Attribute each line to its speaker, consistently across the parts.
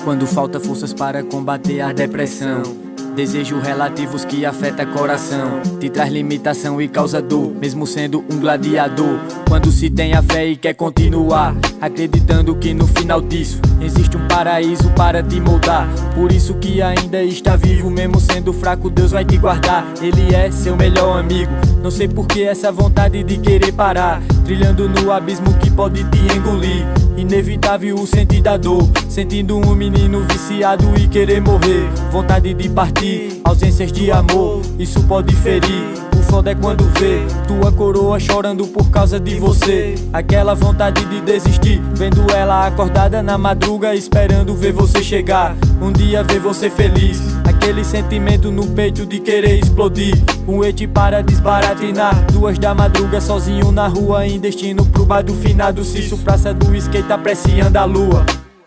Speaker 1: Quando falta forças para combater a depressão, desejo relativos que afeta coração, te traz limitação e causa dor, mesmo sendo um gladiador. Quando se tem a fé e quer continuar, acreditando que no final disso existe um paraíso para te moldar. Por isso que ainda está vivo, mesmo sendo fraco, Deus vai te guardar. Ele é seu melhor amigo. Não sei por que essa vontade de querer parar, trilhando no abismo que pode te engolir. Inevitável o sentir da dor, sentindo um menino viciado e querer morrer. Vontade de partir, ausências de amor, isso pode ferir. O foda é quando vê tua coroa chorando por causa de você. Aquela vontade de desistir, vendo ela acordada na madruga, esperando ver você chegar, um dia ver você feliz. Aquele sentimento no peito de querer explodir, um ete para desbaratinar. 2 da madruga sozinho na rua, em destino pro bar do finado Cício, praça do skate apreciando a lua.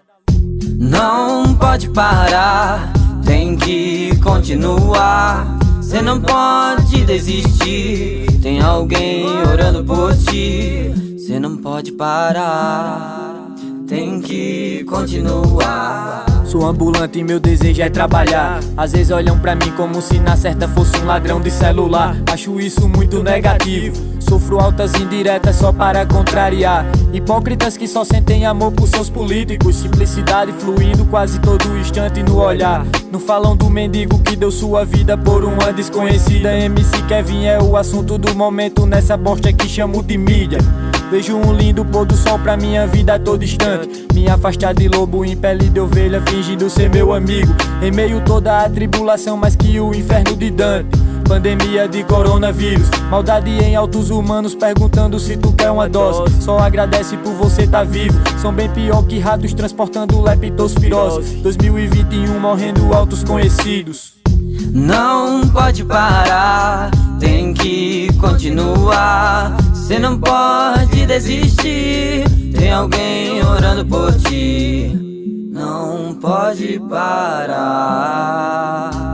Speaker 2: Não pode parar, tem que continuar. Cê não pode desistir, tem alguém orando por ti. Cê não pode parar, tem que continuar.
Speaker 1: Sou ambulante e meu desejo é trabalhar. Às vezes olham pra mim como se na certa fosse um ladrão de celular. Acho isso muito negativo, sofro altas indiretas só para contrariar. Hipócritas que só sentem amor por seus políticos, simplicidade fluindo quase todo instante no olhar. Não falam do mendigo que deu sua vida por uma desconhecida. MC Kevin é o assunto do momento nessa bosta que chamo de mídia. Vejo um lindo pôr do sol pra minha vida a todo instante, me afastar de lobo em pele de ovelha, fingindo ser meu amigo, em meio toda a tribulação mais que o inferno de Dante. Pandemia de coronavírus, maldade em altos humanos perguntando se tu quer uma dose. Só agradece por você tá vivo, são bem pior que ratos transportando leptospirose. 2021 morrendo altos conhecidos.
Speaker 2: Não pode parar, tem que continuar. Cê não pode desistir, tem alguém orando por ti. Não pode parar.